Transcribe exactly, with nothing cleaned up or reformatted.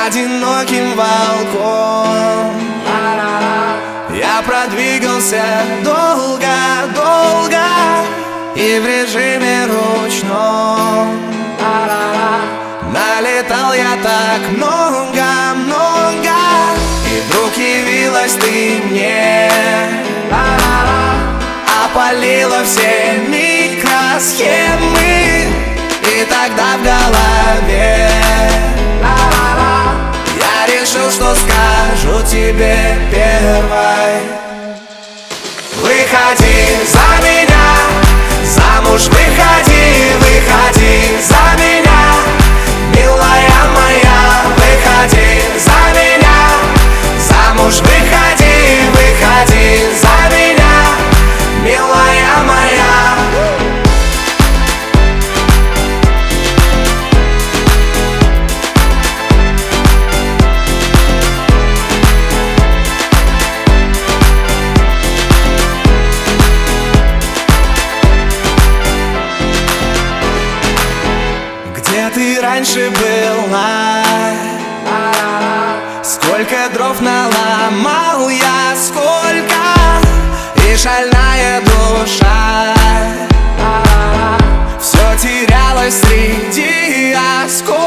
одиноким волком. Я продвигался долго, долго и в режиме ручном. Налетал я так много, много, и вдруг явилась ты мне, опалила все микросхемы. И тогда в голове я решил, что скажу тебе первой: выходи за меня, замуж выходи, выходи за меня, милая моя, выходи за меня, замуж выходи, выходи за меня, милая моя. Где ты раньше была? Сколько дров наломал я, сколько, и шальная душа все терялась среди осколков.